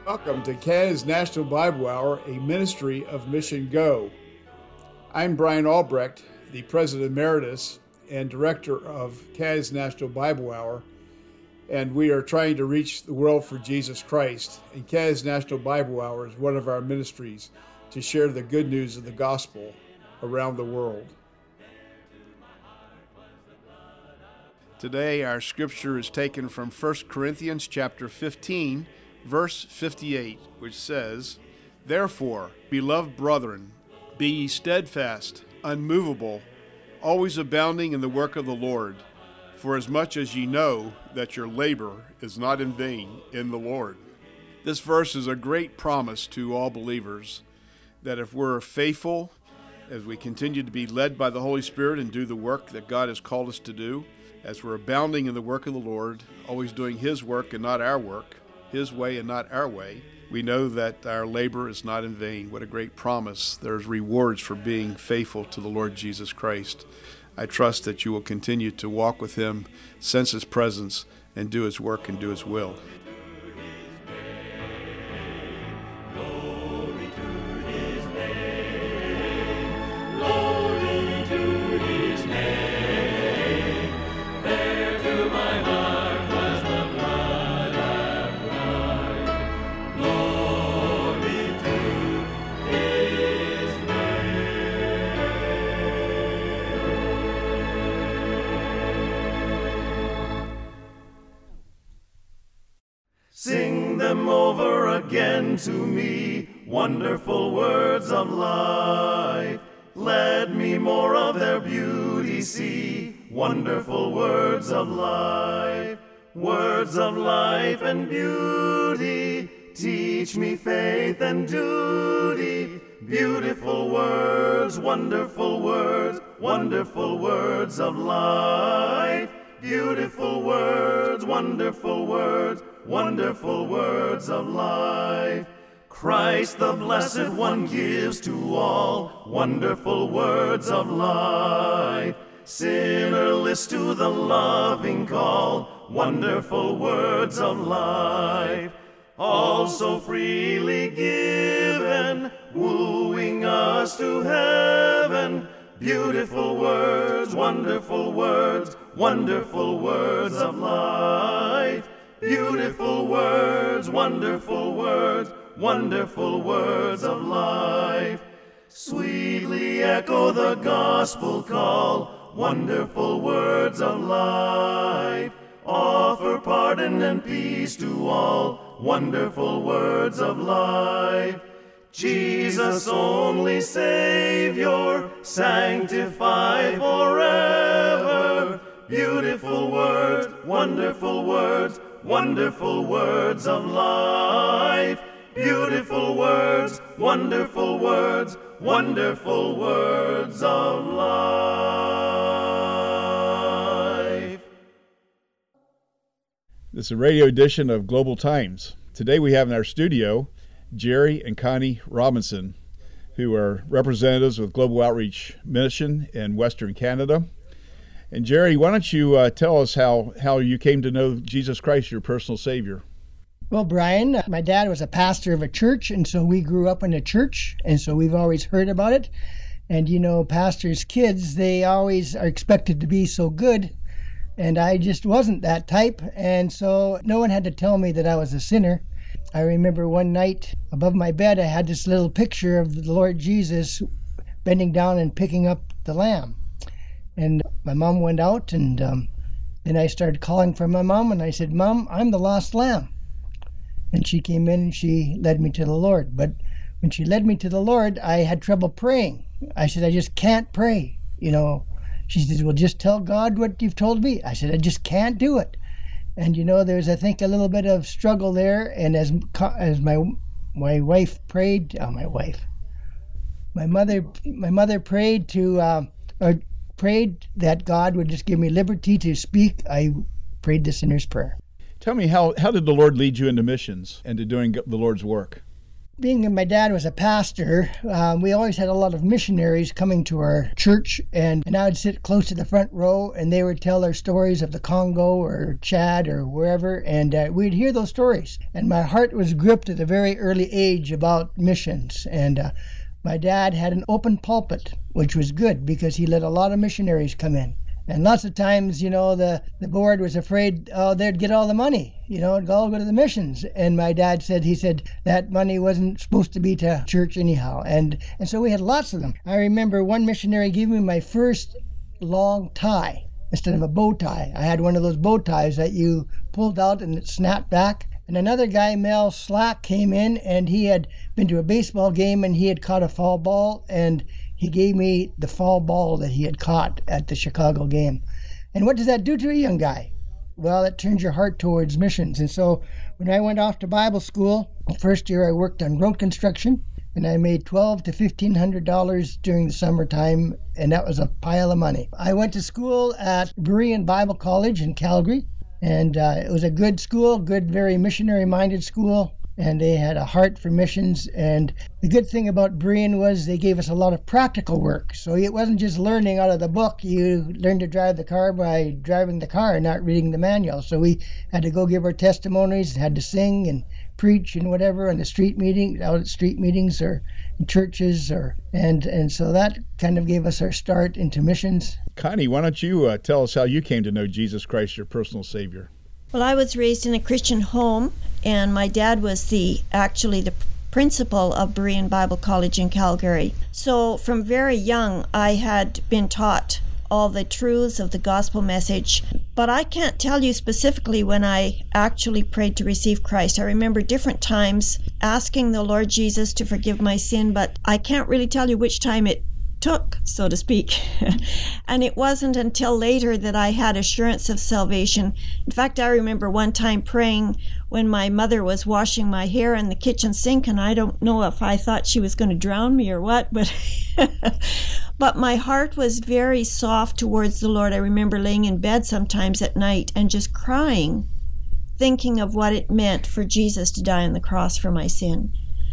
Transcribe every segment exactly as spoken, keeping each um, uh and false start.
Welcome to Canada's National Bible Hour, a ministry of Mission Go. I'm Brian Albrecht, the President Emeritus and Director of Canada's National Bible Hour, and we are trying to reach the world for Jesus Christ. And Canada's National Bible Hour is one of our ministries to share the good news of the gospel around the world. Today our scripture is taken from First Corinthians chapter fifteen, verse fifty-eight, which says, "Therefore, beloved brethren, be ye steadfast, unmovable, always abounding in the work of the Lord, for as much as ye know that your labor is not in vain in the Lord." This verse is a great promise to all believers that if we're faithful, as we continue to be led by the Holy Spirit and do the work that God has called us to do, as we're abounding in the work of the Lord, always doing His work and not our work, His way and not our way, we know that our labor is not in vain. What a great promise. There's rewards for being faithful to the Lord Jesus Christ. I trust that you will continue to walk with Him, sense His presence, and do His work and do His will. Sing them over again to me, wonderful words of life. Let me more of their beauty see, wonderful words of life. Words of life and beauty, teach me faith and duty. Beautiful words, wonderful words, wonderful words of life. Beautiful words, wonderful words, wonderful words of life. Christ the Blessed One gives to all wonderful words of life. Sinner, list to the loving call, wonderful words of life. All so freely given, wooing us to heaven. Beautiful words, wonderful words, wonderful words of life. Beautiful words, wonderful words, wonderful words of life. Sweetly echo the gospel call, wonderful words of life. Offer pardon and peace to all, wonderful words of life. Jesus only Savior, sanctified forever. Beautiful words, wonderful words, wonderful words of life. Beautiful words, wonderful words, wonderful words of life. This is a radio edition of Global Times. Today we have in our studio Jerry and Connie Robinson, who are representatives with Global Outreach Mission in Western Canada. And Jerry, why don't you uh, tell us how, how you came to know Jesus Christ, your personal Savior? Well, Brian, my dad was a pastor of a church, and so we grew up in a church, and so we've always heard about it. And, you know, pastors' kids, they always are expected to be so good, and I just wasn't that type, and so no one had to tell me that I was a sinner. I remember one night above my bed, I had this little picture of the Lord Jesus bending down and picking up the lamb. And my mom went out, and um, then I started calling for my mom, and I said, "Mom, I'm the lost lamb." And she came in and she led me to the Lord. But when she led me to the Lord, I had trouble praying. I said, "I just can't pray." You know, she said, "Well, just tell God what you've told me." I said, "I just can't do it." And, you know, there's, I think, a little bit of struggle there. And as as my my wife prayed, oh, my wife, my mother, my mother prayed to, uh, or prayed that God would just give me liberty to speak, I prayed the sinner's prayer. Tell me, how, how did the Lord lead you into missions and to doing the Lord's work? Being my dad was a pastor, um, we always had a lot of missionaries coming to our church, and, and I would sit close to the front row, and they would tell their stories of the Congo or Chad or wherever, and uh, we'd hear those stories. And my heart was gripped at a very early age about missions. And uh, my dad had an open pulpit, which was good because he let a lot of missionaries come in. And lots of times, you know, the, the board was afraid oh, they'd get all the money, you know, it'd all go to the missions. And my dad said, he said, that money wasn't supposed to be to church anyhow. And, and so we had lots of them. I remember one missionary giving me my first long tie instead of a bow tie. I had one of those bow ties that you pulled out and it snapped back. And another guy, Mel Slack, came in, and he had been to a baseball game, and he had caught a foul ball, and he gave me the foul ball that he had caught at the Chicago game. And what does that do to a young guy? Well, it turns your heart towards missions. And so when I went off to Bible school, the first year I worked on road construction, and I made twelve to fifteen hundred dollars during the summertime, and that was a pile of money. I went to school at Berean Bible College in Calgary, and uh, it was a good school, good, very missionary-minded school. And they had a heart for missions. And the good thing about Berean was they gave us a lot of practical work. So it wasn't just learning out of the book. You learned to drive the car by driving the car, not reading the manual. So we had to go give our testimonies, had to sing and preach and whatever in the street meeting, out at street meetings or in churches, or and and so that kind of gave us our start into missions. Connie, why don't you uh, tell us how you came to know Jesus Christ, your personal Savior? Well, I was raised in a Christian home, and my dad was the actually the principal of Berean Bible College in Calgary. So from very young, I had been taught all the truths of the gospel message, but I can't tell you specifically when I actually prayed to receive Christ. I remember different times asking the Lord Jesus to forgive my sin, but I can't really tell you which time it took, so to speak. And it wasn't until later that I had assurance of salvation. In fact, I remember one time praying when my mother was washing my hair in the kitchen sink, and I don't know if I thought she was going to drown me or what, but but my heart was very soft towards the Lord. I remember laying in bed sometimes at night and just crying, thinking of what it meant for Jesus to die on the cross for my sin.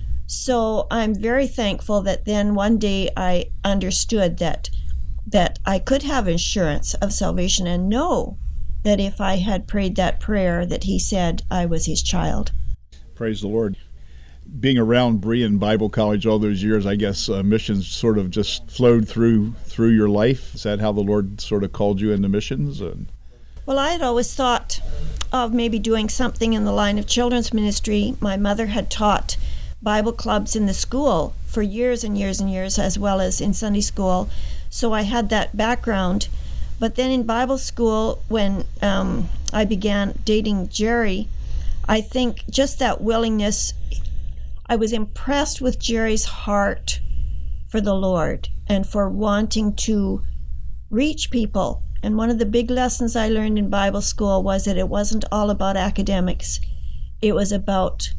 So I'm very thankful that then one day I understood that that I could have assurance of salvation and know that if I had prayed that prayer that he said I was his child. Praise the Lord. Being around Berean Bible College all those years, I guess uh, missions sort of just flowed through through your life. Is that how the Lord sort of called you into missions? And... Well, I had always thought of maybe doing something in the line of children's ministry. My mother had taught Bible clubs in the school for years and years and years, as well as in Sunday school. So I had that background. But then in Bible school, when um, I began dating Jerry, I think just that willingness, I was impressed with Jerry's heart for the Lord and for wanting to reach people. And one of the big lessons I learned in Bible school was that it wasn't all about academics. It was about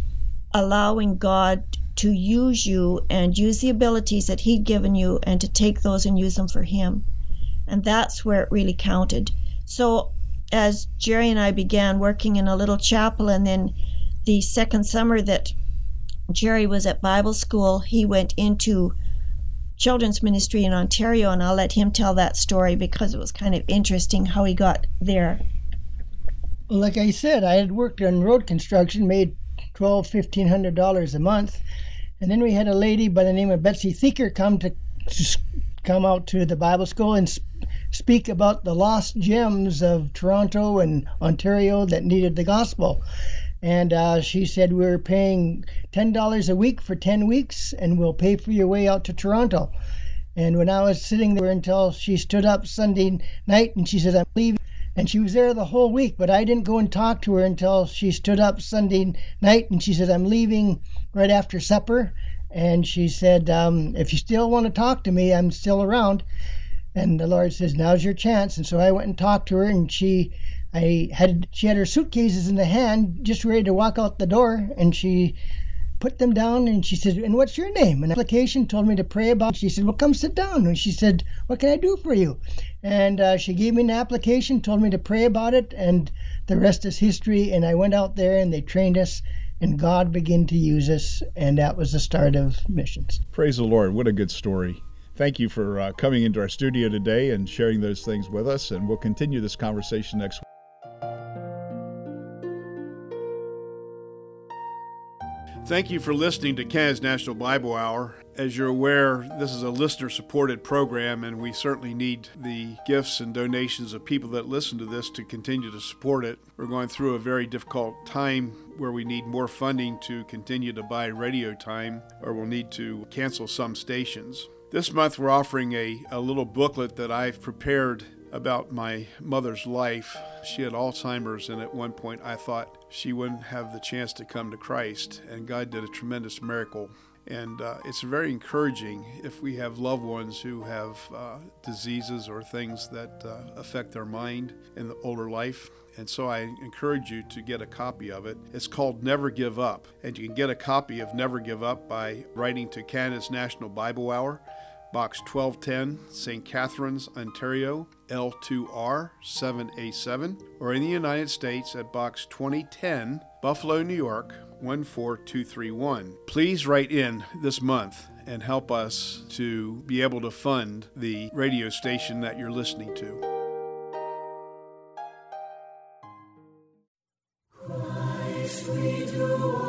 allowing God to use you and use the abilities that he'd given you and to take those and use them for him. And that's where it really counted. So as Jerry and I began working in a little chapel, and then the second summer that Jerry was at Bible school, he went into children's ministry in Ontario, and I'll let him tell that story because it was kind of interesting how he got there. Well, like I said, I had worked on road construction, made twelve, fifteen hundred dollars a month, and then we had a lady by the name of Betsy Thieker come to, to come out to the Bible school and sp- speak about the lost gems of Toronto and Ontario that needed the gospel. And uh, she said, we're paying ten dollars a week for ten weeks, and we'll pay for your way out to Toronto. And when I was sitting there until she stood up Sunday night and she says, I'm leaving. And she was there the whole week, but I didn't go and talk to her until she stood up Sunday night and she said, I'm leaving right after supper. And she said, um, if you still want to talk to me, I'm still around. And the Lord says, now's your chance. And so I went and talked to her, and she I had she had her suitcases in the hand, just ready to walk out the door, and she put them down, and she said, and what's your name? An application told me to pray about it. She said, well, come sit down. And she said, what can I do for you? And uh, she gave me an application, told me to pray about it, and the rest is history. And I went out there, and they trained us, and God began to use us, and that was the start of missions. Praise the Lord. What a good story. Thank you for uh, coming into our studio today and sharing those things with us, and we'll continue this conversation next week. Thank you for listening to Canada's National Bible Hour. As you're aware, this is a listener-supported program, and we certainly need the gifts and donations of people that listen to this to continue to support it. We're going through a very difficult time where we need more funding to continue to buy radio time, or we'll need to cancel some stations. This month, we're offering a, a little booklet that I've prepared about my mother's life. She had Alzheimer's, and at one point I thought she wouldn't have the chance to come to Christ, and God did a tremendous miracle. And uh, it's very encouraging if we have loved ones who have uh, diseases or things that uh, affect their mind in the older life. And so I encourage you to get a copy of it. It's called Never Give Up, and you can get a copy of Never Give Up by writing to Canada's National Bible Hour, Box twelve ten, Saint Catharines, Ontario, L two R seven A seven, or in the United States at Box twenty ten, Buffalo, New York, one four two three one. Please write in this month and help us to be able to fund the radio station that you're listening to. Christ, we do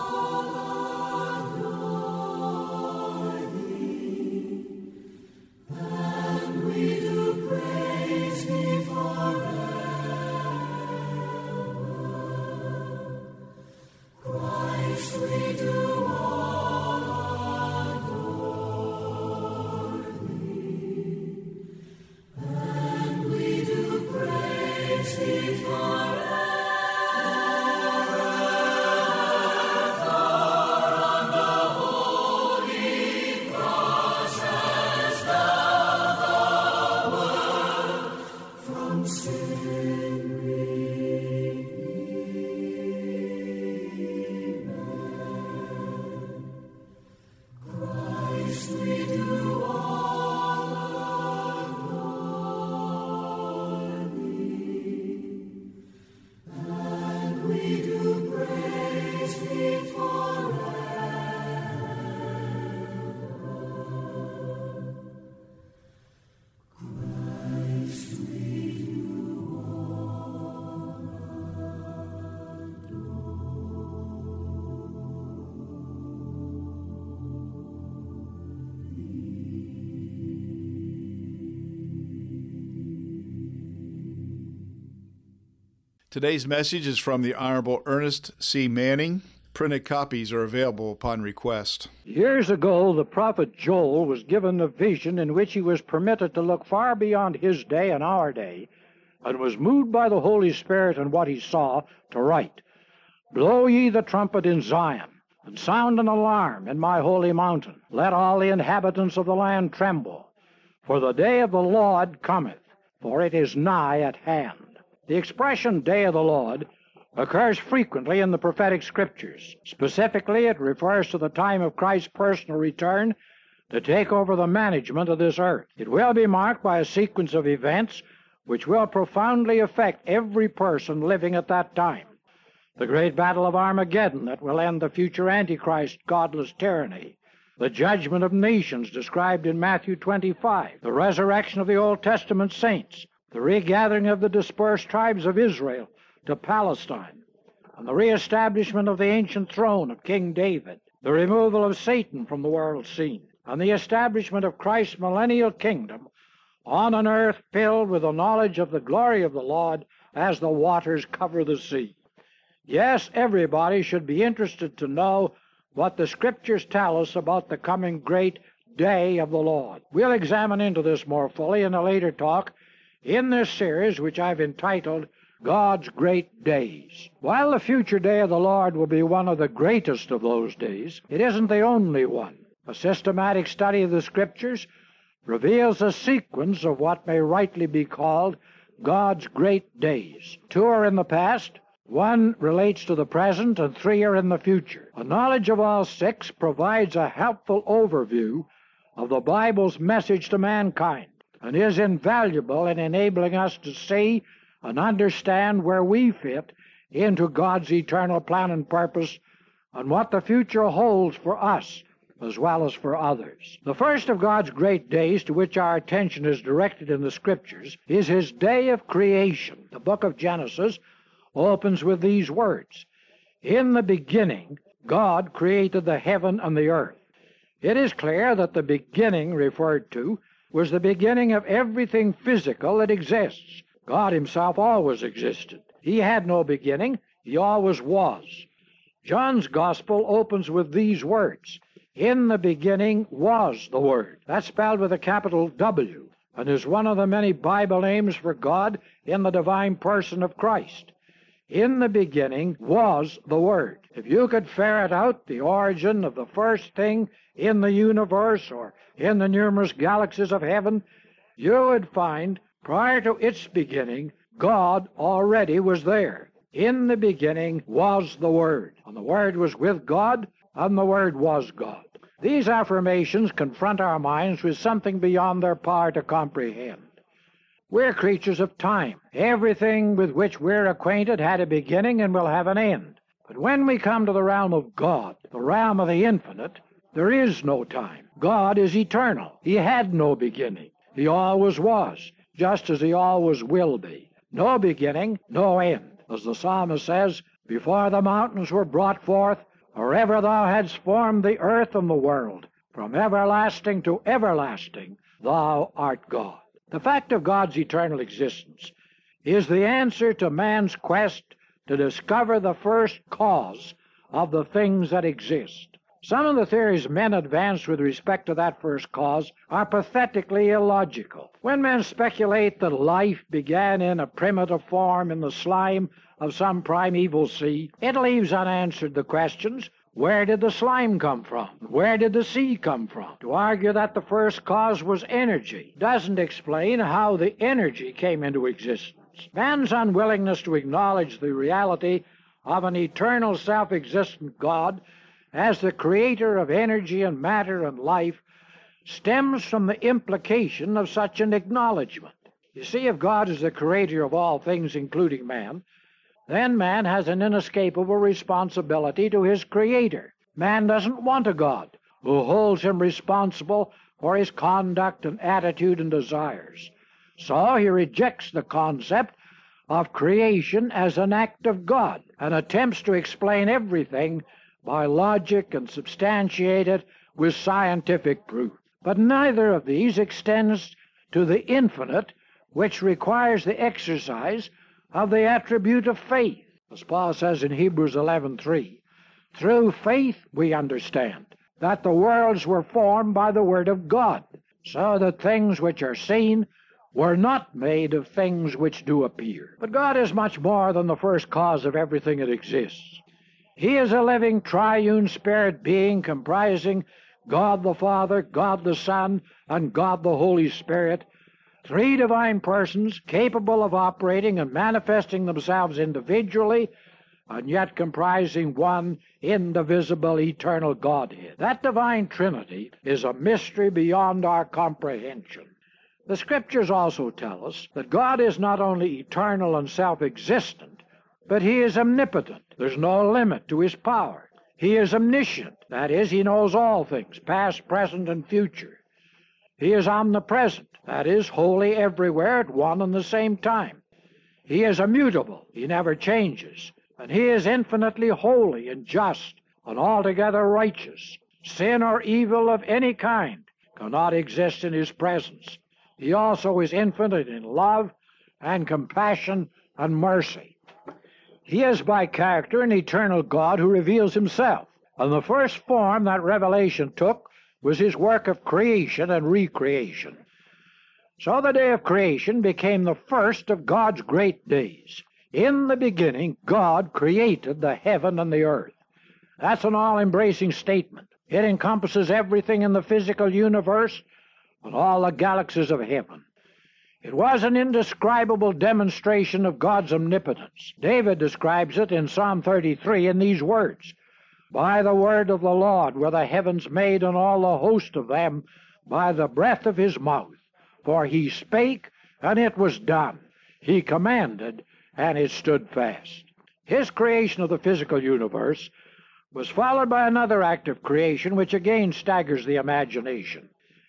Today's message is from the Honorable Ernest C. Manning. Printed copies are available upon request. Years ago, the prophet Joel was given a vision in which he was permitted to look far beyond his day and our day, and was moved by the Holy Spirit in what he saw to write, "Blow ye the trumpet in Zion, and sound an alarm in my holy mountain. Let all the inhabitants of the land tremble, for the day of the Lord cometh, for it is nigh at hand." The expression Day of the Lord occurs frequently in the prophetic scriptures. Specifically, it refers to the time of Christ's personal return to take over the management of this earth. It will be marked by a sequence of events which will profoundly affect every person living at that time. The great battle of Armageddon that will end the future Antichrist godless tyranny. The judgment of nations described in Matthew twenty-five. The resurrection of the Old Testament saints. The regathering of the dispersed tribes of Israel to Palestine, and the reestablishment of the ancient throne of King David, the removal of Satan from the world scene, and the establishment of Christ's millennial kingdom on an earth filled with the knowledge of the glory of the Lord as the waters cover the sea. Yes, everybody should be interested to know what the Scriptures tell us about the coming great day of the Lord. We'll examine into this more fully in a later talk in this series, which I've entitled God's Great Days. While the future day of the Lord will be one of the greatest of those days, it isn't the only one. A systematic study of the Scriptures reveals a sequence of what may rightly be called God's great days. Two are in the past, one relates to the present, and three are in the future. A knowledge of all six provides a helpful overview of the Bible's message to mankind, and is invaluable in enabling us to see and understand where we fit into God's eternal plan and purpose and what the future holds for us as well as for others. The first of God's great days to which our attention is directed in the Scriptures is His day of creation. The book of Genesis opens with these words, "In the beginning, God created the heaven and the earth." It is clear that the beginning referred to was the beginning of everything physical that exists. God Himself always existed. He had no beginning. He always was. John's Gospel opens with these words, "In the beginning was the Word." That's spelled with a capital W and is one of the many Bible names for God in the divine person of Christ. In the beginning was the Word. If you could ferret out the origin of the first thing in the universe or in the numerous galaxies of heaven, you would find prior to its beginning, God already was there. In the beginning was the Word, and the Word was with God, and the Word was God. These affirmations confront our minds with something beyond their power to comprehend. We're creatures of time. Everything with which we're acquainted had a beginning and will have an end. But when we come to the realm of God, the realm of the infinite, there is no time. God is eternal. He had no beginning. He always was, just as He always will be. No beginning, no end. As the psalmist says, "Before the mountains were brought forth, or ever thou hadst formed the earth and the world, from everlasting to everlasting, thou art God." The fact of God's eternal existence is the answer to man's quest to discover the first cause of the things that exist. Some of the theories men advance with respect to that first cause are pathetically illogical. When men speculate that life began in a primitive form in the slime of some primeval sea, it leaves unanswered the questions, where did the slime come from? Where did the sea come from? To argue that the first cause was energy doesn't explain how the energy came into existence. Man's unwillingness to acknowledge the reality of an eternal self-existent God as the creator of energy and matter and life stems from the implication of such an acknowledgement. You see, if God is the creator of all things, including man, then man has an inescapable responsibility to his creator. Man doesn't want a God who holds him responsible for his conduct and attitude and desires. So he rejects the concept of creation as an act of God and attempts to explain everything by logic and substantiate it with scientific proof. But neither of these extends to the infinite, which requires the exercise of the attribute of faith. As Paul says in Hebrews eleven three, "Through faith we understand that the worlds were formed by the word of God, so that things which are seen were not made of things which do appear." But God is much more than the first cause of everything that exists. He is a living triune spirit being comprising God the Father, God the Son, and God the Holy Spirit, three divine persons capable of operating and manifesting themselves individually, and yet comprising one indivisible, eternal Godhead. That divine Trinity is a mystery beyond our comprehension. The Scriptures also tell us that God is not only eternal and self-existent, but He is omnipotent. There's no limit to His power. He is omniscient. That is, He knows all things, past, present, and future. He is omnipresent. That is, wholly everywhere at one and the same time. He is immutable. He never changes. And He is infinitely holy and just and altogether righteous. Sin or evil of any kind cannot exist in His presence. He also is infinite in love and compassion and mercy. He is by character an eternal God who reveals Himself. And the first form that revelation took was His work of creation and recreation. So the day of creation became the first of God's great days. In the beginning, God created the heaven and the earth. That's an all-embracing statement. It encompasses everything in the physical universe and all the galaxies of heaven. It was an indescribable demonstration of God's omnipotence. David describes it in Psalm thirty-three in these words, "By the word of the Lord were the heavens made, and all the host of them by the breath of His mouth. For He spake, and it was done. He commanded, and it stood fast." His creation of the physical universe was followed by another act of creation which again staggers the imagination.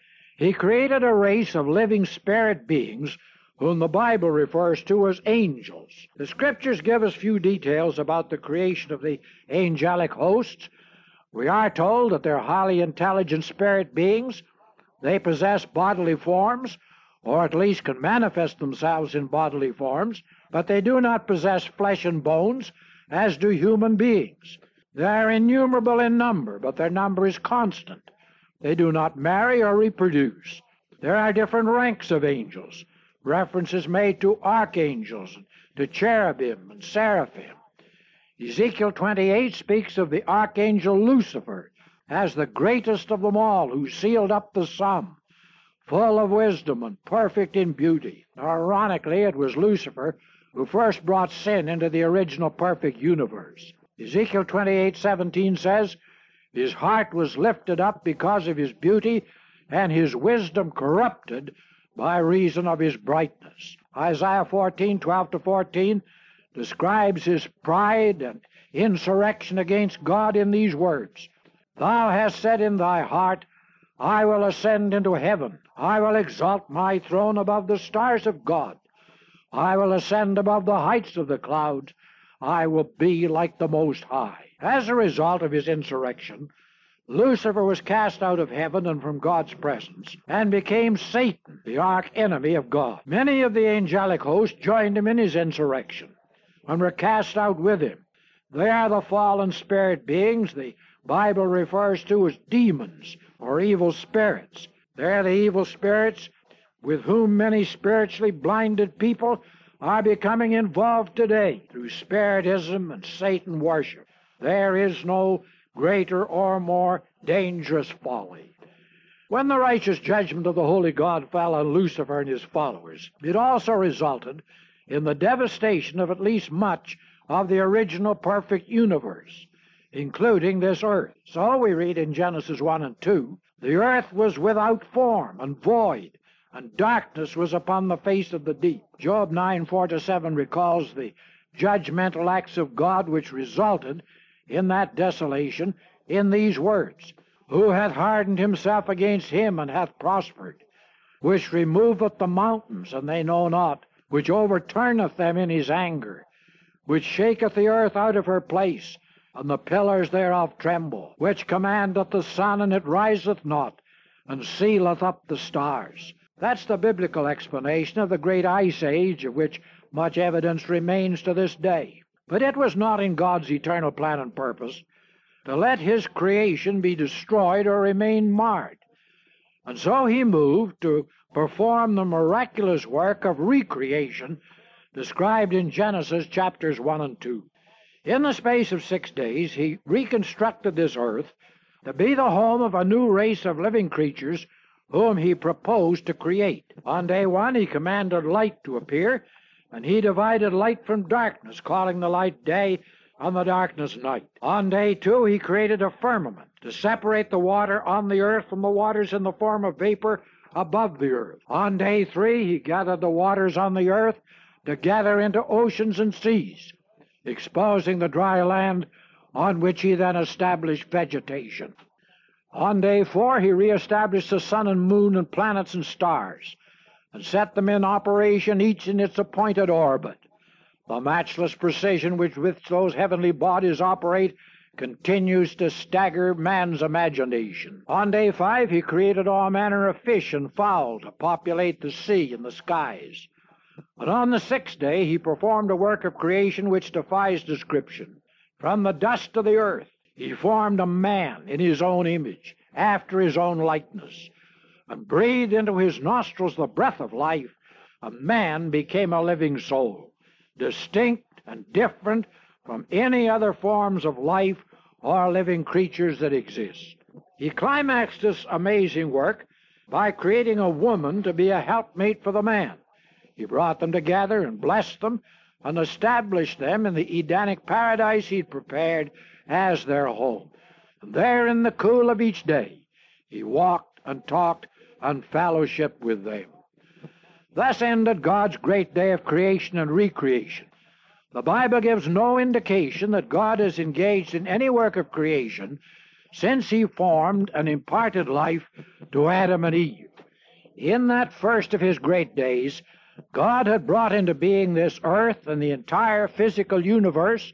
He created a race of living spirit beings whom the Bible refers to as angels. The Scriptures give us few details about the creation of the angelic hosts. We are told that they're highly intelligent spirit beings. They possess bodily forms, or at least can manifest themselves in bodily forms, but they do not possess flesh and bones, as do human beings. They are innumerable in number, but their number is constant. They do not marry or reproduce. There are different ranks of angels. References made to archangels, to cherubim and seraphim. Ezekiel twenty-eight speaks of the archangel Lucifer as the greatest of them all, who sealed up the sum, full of wisdom and perfect in beauty. Ironically, it was Lucifer who first brought sin into the original perfect universe. Ezekiel twenty-eight seventeen says, "His heart was lifted up because of his beauty, and his wisdom corrupted by reason of his brightness." Isaiah fourteen twelve to fourteen describes his pride and insurrection against God in these words, "Thou hast said in thy heart, I will ascend into heaven. I will exalt my throne above the stars of God. I will ascend above the heights of the clouds. I will be like the Most High." As a result of his insurrection, Lucifer was cast out of heaven and from God's presence, and became Satan, the arch-enemy of God. Many of the angelic host joined him in his insurrection, and were cast out with him. They are the fallen spirit beings the Bible refers to as demons, or evil spirits. They are the evil spirits with whom many spiritually blinded people are becoming involved today through spiritism and Satan worship. There is no greater or more dangerous folly. When the righteous judgment of the holy God fell on Lucifer and his followers, it also resulted in the devastation of at least much of the original perfect universe, including this earth. So we read in Genesis one and two, "The earth was without form and void, and darkness was upon the face of the deep." Job nine four to seven recalls the judgmental acts of God which resulted in that desolation in these words, "Who hath hardened himself against him, and hath prospered? Which removeth the mountains, and they know not, which overturneth them in his anger, which shaketh the earth out of her place, and the pillars thereof tremble, which commandeth the sun, and it riseth not, and sealeth up the stars." That's the biblical explanation of the great ice age, of which much evidence remains to this day. But it was not in God's eternal plan and purpose to let his creation be destroyed or remain marred. And so he moved to perform the miraculous work of recreation described in Genesis chapters one and two. In the space of six days, he reconstructed this earth to be the home of a new race of living creatures whom he proposed to create. On day one, he commanded light to appear, and he divided light from darkness, calling the light day and the darkness night. On day two, he created a firmament to separate the water on the earth from the waters in the form of vapor above the earth. On day three, he gathered the waters on the earth together into oceans and seas, exposing the dry land on which he then established vegetation. On day four, he reestablished the sun and moon and planets and stars, and set them in operation, each in its appointed orbit. The matchless precision with which those heavenly bodies operate continues to stagger man's imagination. On day five, he created all manner of fish and fowl to populate the sea and the skies. And on the sixth day, he performed a work of creation which defies description. From the dust of the earth, he formed a man in his own image, after his own likeness, and breathed into his nostrils the breath of life, and man became a living soul, distinct and different from any other forms of life or living creatures that exist. He climaxed this amazing work by creating a woman to be a helpmate for the man. He brought them together and blessed them and established them in the Edenic paradise he'd prepared as their home. And there in the cool of each day, he walked and talked and fellowshiped with them. Thus ended God's great day of creation and recreation. The Bible gives no indication that God is engaged in any work of creation since he formed and imparted life to Adam and Eve. In that first of his great days, God had brought into being this earth and the entire physical universe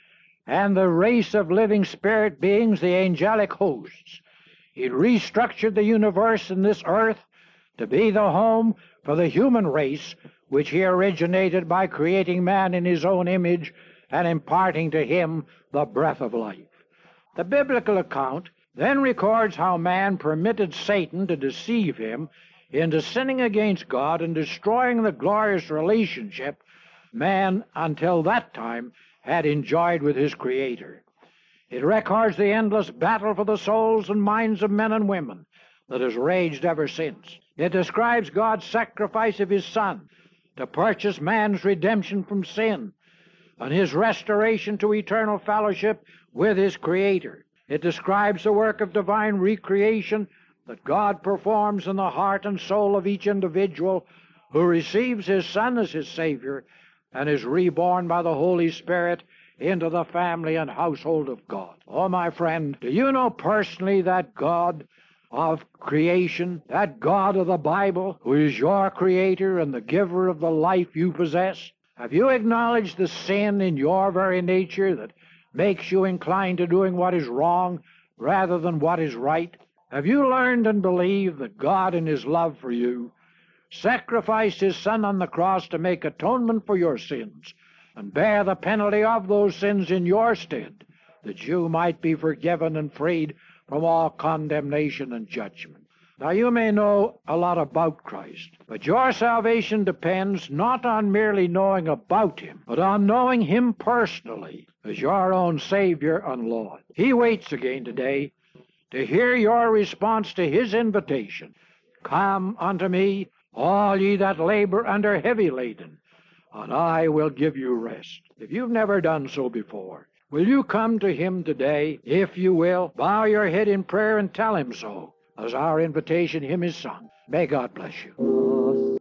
and the race of living spirit beings, the angelic hosts. He restructured the universe and this earth to be the home for the human race, which he originated by creating man in his own image and imparting to him the breath of life. The biblical account then records how man permitted Satan to deceive him into sinning against God and destroying the glorious relationship man, until that time, had enjoyed with his Creator. It records the endless battle for the souls and minds of men and women that has raged ever since. It describes God's sacrifice of his Son to purchase man's redemption from sin and his restoration to eternal fellowship with his Creator. It describes the work of divine recreation that God performs in the heart and soul of each individual who receives his Son as his Savior and is reborn by the Holy Spirit into the family and household of God. Oh, my friend, do you know personally that God of creation, that God of the Bible, who is your Creator and the giver of the life you possess? Have you acknowledged the sin in your very nature that makes you inclined to doing what is wrong rather than what is right? Have you learned and believed that God, in his love for you, sacrificed his Son on the cross to make atonement for your sins and bear the penalty of those sins in your stead, that you might be forgiven and freed from all condemnation and judgment? Now, you may know a lot about Christ, but your salvation depends not on merely knowing about him, but on knowing him personally as your own Savior and Lord. He waits again today to hear your response to his invitation. Come unto me, all ye that labor and are heavy laden, and I will give you rest. If you've never done so before, will you come to him today? If you will, bow your head in prayer and tell him so, as our invitation hymn is sung. May God bless you.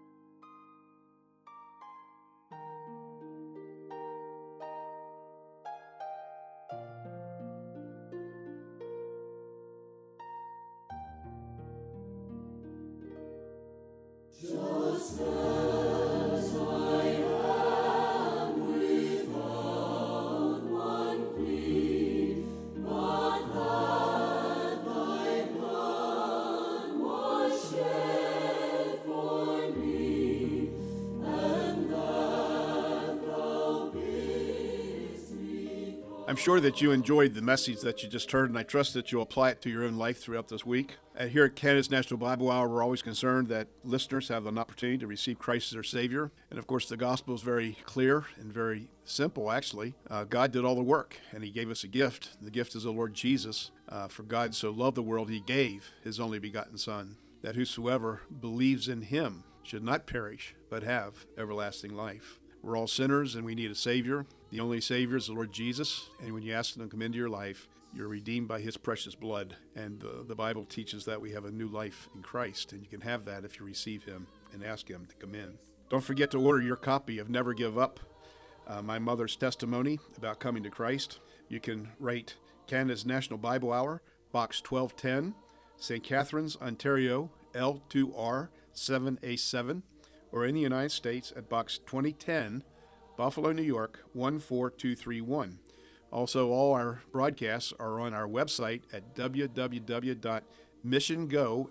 Just as I am without one plea, but that thy blood was shed for me, and that thou bidst me come. I'm sure that you enjoyed the message that you just heard, and I trust that you'll apply it to your own life throughout this week. Uh, here at Canada's National Bible Hour, we're always concerned that listeners have an opportunity to receive Christ as their Savior. And of course, the gospel is very clear and very simple, actually. Uh, God did all the work, and he gave us a gift. The gift is the Lord Jesus. Uh, for God so loved the world, he gave his only begotten Son, that whosoever believes in him should not perish, but have everlasting life. We're all sinners, and we need a Savior. The only Savior is the Lord Jesus, and when you ask him to come into your life, you're redeemed by his precious blood. And uh, the Bible teaches that we have a new life in Christ, and you can have that if you receive him and ask him to come in. Don't forget to order your copy of Never Give Up, uh, my mother's testimony about coming to Christ. You can write Canada's National Bible Hour, Box twelve ten, Saint Catharines, Ontario, L two R seven A seven, or in the United States at Box twenty ten, Buffalo, New York, one four two three one. Also, all our broadcasts are on our website at w w w dot mission go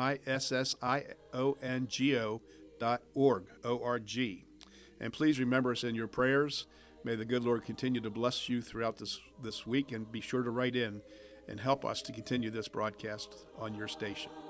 dot org, O R G. And please remember us in your prayers. May the good Lord continue to bless you throughout this, this week, and be sure to write in and help us to continue this broadcast on your station.